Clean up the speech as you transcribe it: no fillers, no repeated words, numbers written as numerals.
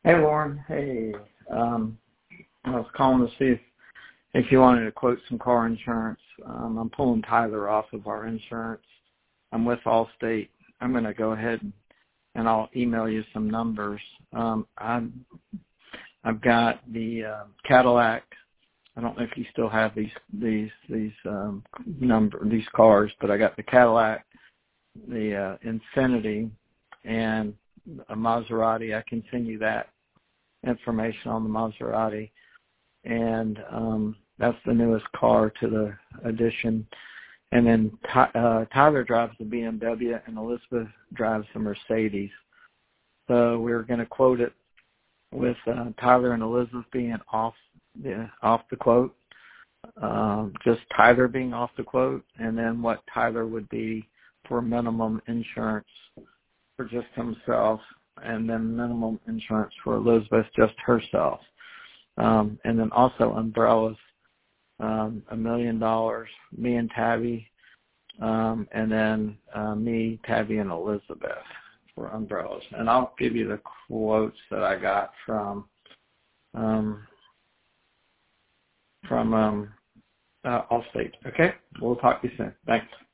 Hey, Lauren. Hey, I was calling to see if you wanted to quote some car insurance. I'm pulling Tyler off of our insurance. I'm with Allstate. I'm going to go ahead and I'll email you some numbers. I've got the Cadillac. I don't know if you still have these cars, but I got the Cadillac, the Infiniti, and a Maserati. I can send you that information on the Maserati, and that's the newest car to the addition. And then Tyler drives the BMW, and Elizabeth drives the Mercedes. So we're going to quote it with Tyler and Elizabeth being off the quote, just Tyler being off the quote, and then what Tyler would be for minimum insurance for just himself, and then minimum insurance for Elizabeth, just herself. And then also umbrellas, $1 million, me and Tabby, and then me, Tabby, and Elizabeth for umbrellas. And I'll give you the quotes that I got from Allstate. Okay? We'll talk to you soon. Thanks.